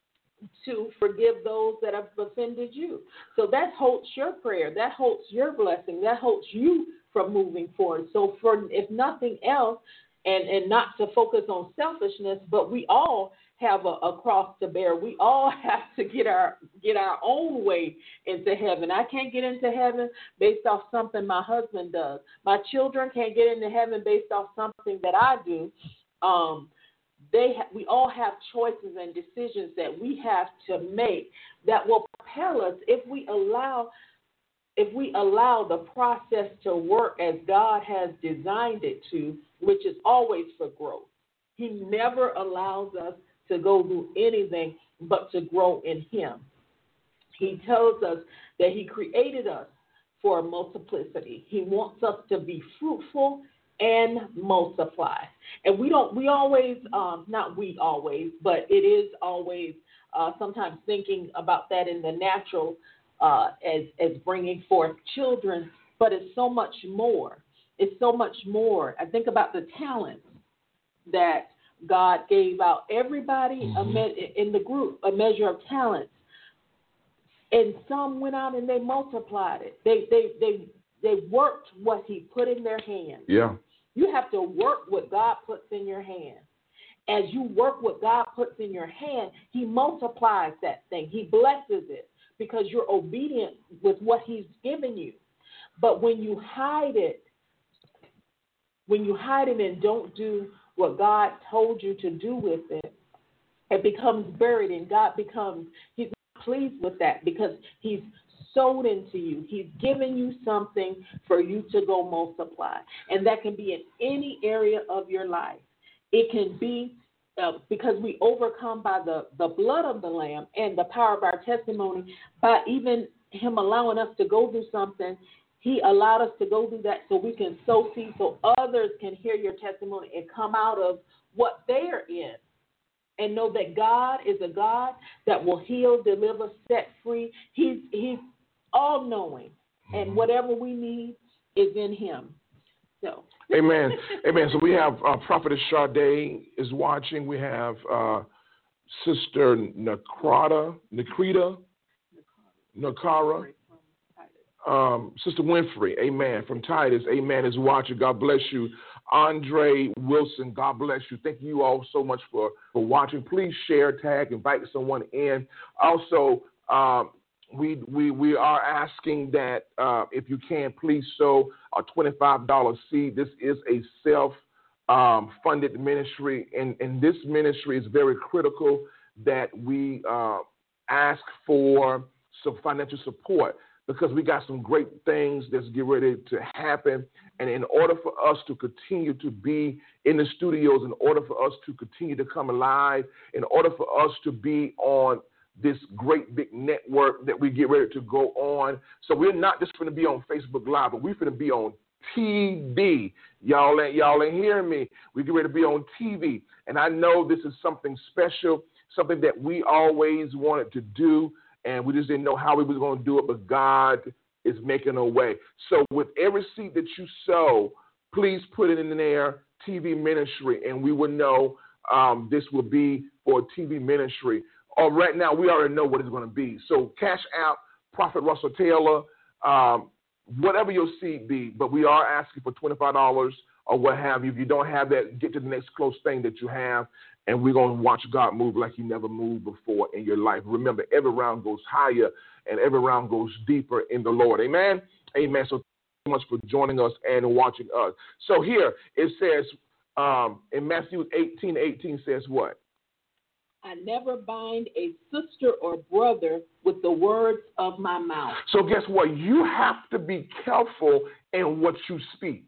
to forgive those that have offended you. So that halts your prayer. That halts your blessing. That halts you from moving forward. So for if nothing else, And, and not to focus on selfishness, but we all have a, a cross to bear. We all have to get our get our own way into heaven. I can't get into heaven based off something my husband does. My children can't get into heaven based off something that I do. Um, they ha- we all have choices and decisions that we have to make that will propel us if we allow if we allow the process to work as God has designed it to, which is always for growth. He never allows us to go do anything but to grow in him. He tells us that he created us for multiplicity. He wants us to be fruitful and multiply. And we don't, we always, um, not we always, but it is always uh, sometimes thinking about that in the natural uh, as, as bringing forth children, but it's so much more. It's so much more. I think about the talents that God gave out. Everybody mm-hmm. a me- in the group, a measure of talents. And some went out and they multiplied it. They they they they worked what he put in their hands. Yeah. You have to work what God puts in your hand. As you work what God puts in your hand, he multiplies that thing. He blesses it because you're obedient with what he's given you. But when you hide it, when you hide it and don't do what God told you to do with it, it becomes buried, and God becomes, he's not pleased with that because he's sowed into you. He's given you something for you to go multiply. And that can be in any area of your life. It can be uh, because we overcome by the, the blood of the Lamb and the power of our testimony, by even him allowing us to go through something. He allowed us to go through that so we can sow seed, so others can hear your testimony and come out of what they're in and know that God is a God that will heal, deliver, set free. He's He's all-knowing, and whatever we need is in him. So. Amen. Amen. So we have uh, Prophetess Sade is watching. We have uh, Sister Nakrata, Nakrita, Nakara. Um, Sister Winfrey, amen, from Titus, amen, is watching. God bless you. Andre Wilson, God bless you. Thank you all so much for, for watching. Please share, tag, invite someone in. Also, um, we we we are asking that uh, if you can, please sow a twenty-five dollars seed. This is a self-funded um, ministry, and, and this ministry is very critical that we uh, ask for some financial support, because we got some great things that's getting ready to happen. And in order for us to continue to be in the studios, in order for us to continue to come alive, in order for us to be on this great big network that we get ready to go on. So we're not just going to be on Facebook Live, but we're going to be on T V. Y'all ain't, y'all ain't hearing me. We get ready to be on T V. And I know this is something special, something that we always wanted to do, and we just didn't know how we was going to do it, but God is making a way. So with every seed that you sow, please put it in there, T V ministry, and we will know um, this will be for T V ministry. Or right now, we already know what it's going to be. So cash out, Prophet Russell Taylor, um, whatever your seed be, but we are asking for twenty-five dollars or what have you. If you don't have that, get to the next close thing that you have, and we're going to watch God move like he never moved before in your life. Remember, every round goes higher and every round goes deeper in the Lord. Amen? Amen. So thank you so much for joining us and watching us. So here it says um, in Matthew eighteen eighteen says what? I never bind a sister or brother with the words of my mouth. So guess what? You have to be careful in what you speak.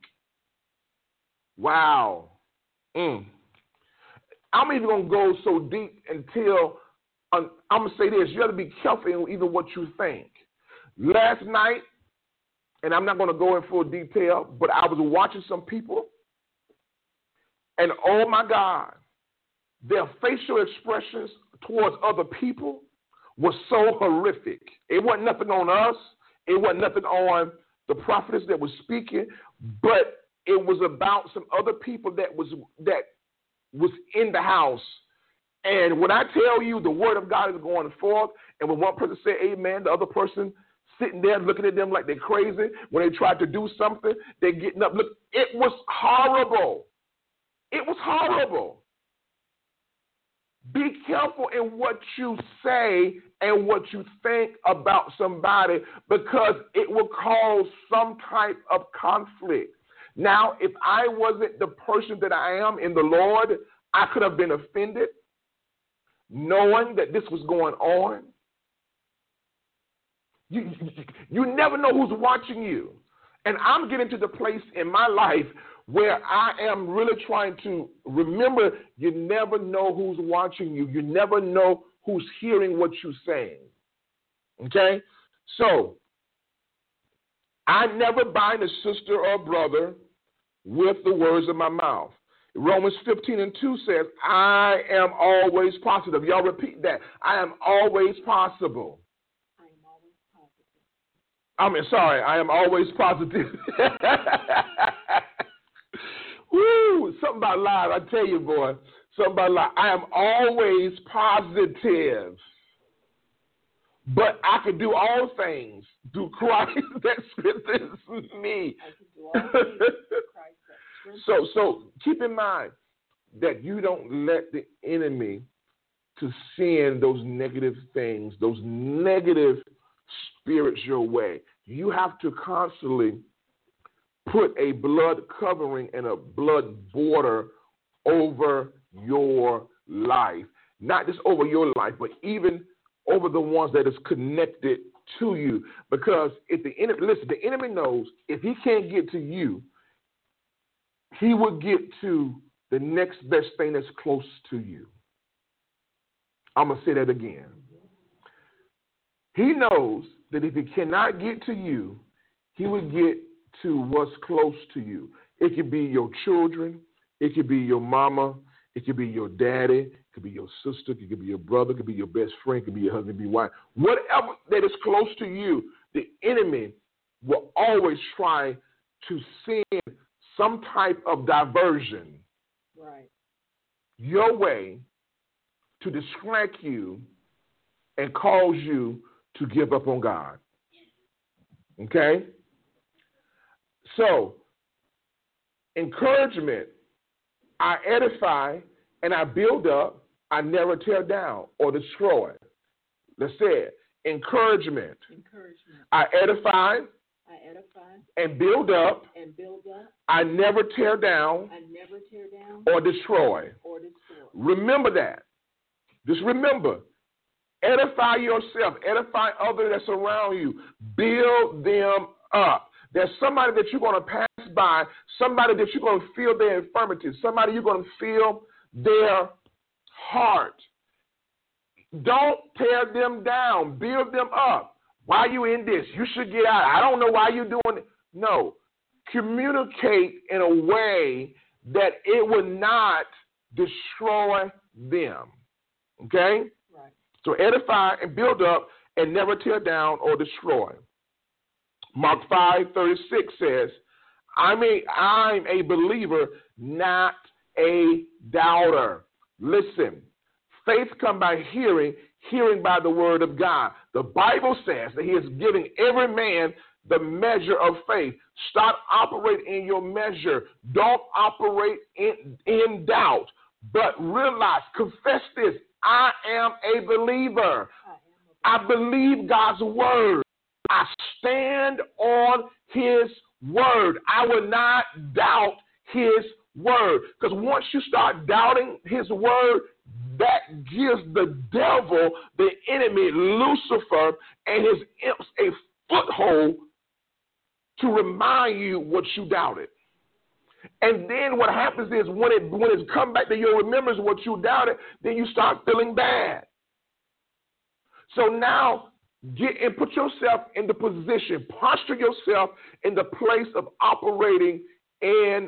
Wow. Mm. I'm even going to go so deep until um, I'm going to say this. You got to be careful in even what you think. Last night, and I'm not going to go in full detail, but I was watching some people, and oh my God, their facial expressions towards other people was so horrific. It wasn't nothing on us. It wasn't nothing on the prophetess that was speaking, but it was about some other people that was that was in the house. And when I tell you the word of God is going forth, and when one person say amen, the other person sitting there looking at them like they're crazy. When they tried to do something, they're getting up. Look, it was horrible. It was horrible. Be careful in what you say and what you think about somebody, because it will cause some type of conflict. Now, if I wasn't the person that I am in the Lord, I could have been offended knowing that this was going on. You, you never know who's watching you. And I'm getting to the place in my life where I am really trying to remember, you never know who's watching you. You never know who's hearing what you're saying. Okay? So, I never bind a sister or brother with the words of my mouth. Romans fifteen and two says, I am always positive. Y'all repeat that. I am always possible. I am always positive. I mean, sorry, I am always positive. Woo, something about live, I tell you, boy. Something about live. I am always positive. But I can do all things through Christ that strengthens me. I can do all things through Christ that strengthens So, so keep in mind that you don't let the enemy to send those negative things, those negative spirits your way. You have to constantly put a blood covering and a blood border over your life. Not just over your life, but even over the ones that is connected to you. Because if the enemy, listen, the enemy knows if he can't get to you, he will get to the next best thing that's close to you. I'm going to say that again. He knows that if he cannot get to you, he will get to what's close to you. It could be your children. It could be your mama. It could be your daddy. It could be your sister. It could be your brother. It could be your best friend. It could be your husband. It could be your wife. Whatever that is close to you, the enemy will always try to send some type of diversion right your way to distract you and cause you to give up on God. Okay? So, encouragement, I edify and I build up, I never tear down or destroy. Let's say it. Encouragement. Encouragement. I edify I edify and build up, and build up. I never tear down I never tear down or destroy. or destroy. Remember that. Just remember. Edify yourself. Edify others that's around you. Build them up. There's somebody that you're going to pass by, somebody that you're going to feel their infirmities, somebody you're going to feel their heart. Don't tear them down. Build them up. Why are you in this? You should get out. I don't know why you're doing it. No. communicate in a way that it will not destroy them. Okay? Right. So edify and build up and never tear down or destroy. Mark five thirty-six says, I'm a, I'm a believer, not a doubter. Listen, faith comes by hearing, hearing by the word of God. The Bible says that he is giving every man the measure of faith. Start operating in your measure. Don't operate in, in doubt, but realize, confess this, I am a believer. I believe God's word. I stand on his word. I will not doubt his word. Because once you start doubting his word, that gives the devil, the enemy, Lucifer, and his imps a foothold to remind you what you doubted. And then what happens is when it when it's come back to your remembrance what you doubted, then you start feeling bad. So now get and put yourself in the position, posture yourself in the place of operating and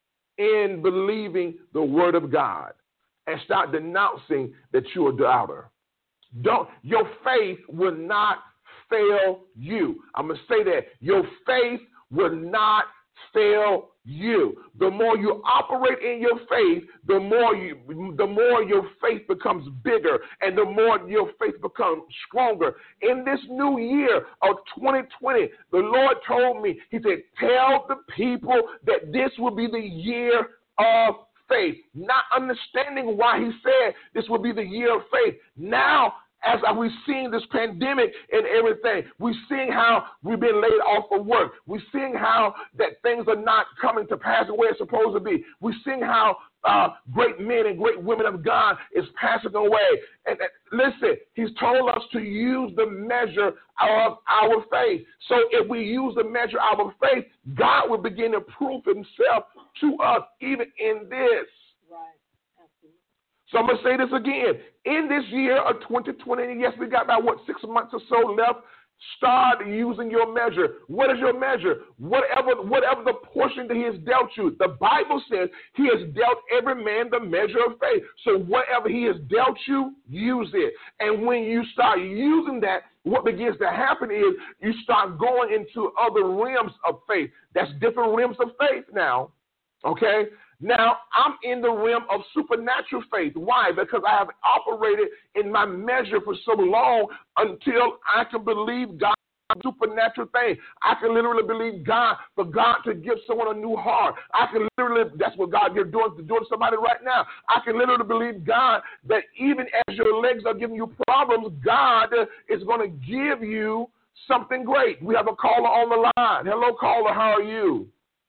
in believing the word of God, and start denouncing that you're a doubter. Don't your faith will not fail you. I'm gonna say that your faith will not fail you. The more you operate in your faith, the more you, the more your faith becomes bigger, and the more your faith becomes stronger. In this new year of twenty twenty, the Lord told me, he said, tell the people that this will be the year of faith. Not understanding why he said this will be the year of faith. Now, as we've seen this pandemic and everything, we're seeing how we've been laid off of work. We're seeing how that things are not coming to pass the way it's supposed to be. We're seeing how uh, great men and great women of God is passing away. And uh, listen, he's told us to use the measure of our faith. So if we use the measure of our faith, God will begin to prove himself to us even in this. Right. Absolutely. So I'm going to say this again. In this year of twenty twenty, yes, we got about, what, six months or so left. Start using your measure. What is your measure? Whatever, whatever the portion that he has dealt you. The Bible says he has dealt every man the measure of faith. So whatever he has dealt you, use it. And when you start using that, what begins to happen is you start going into other realms of faith. That's different realms of faith now. Okay? Now, I'm in the realm of supernatural faith. Why? Because I have operated in my measure for so long until I can believe God supernatural thing. I can literally believe God for God to give someone a new heart. I can literally, that's what God you're doing, doing to somebody right now. I can literally believe God that even as your legs are giving you problems, God is going to give you something great. We have a caller on the line. Hello, caller. How are you?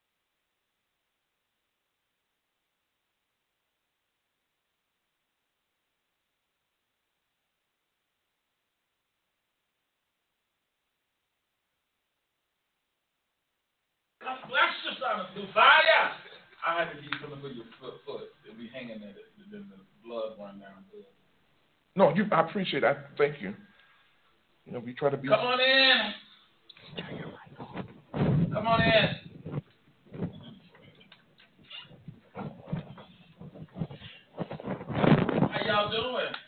Bless us out of the fire. I had to give you something for your foot. foot. It'll be hanging there, then the blood run down to it. No, you. I appreciate it. I, thank you. You know, we try to be. Come on in. Come on in. How y'all doing?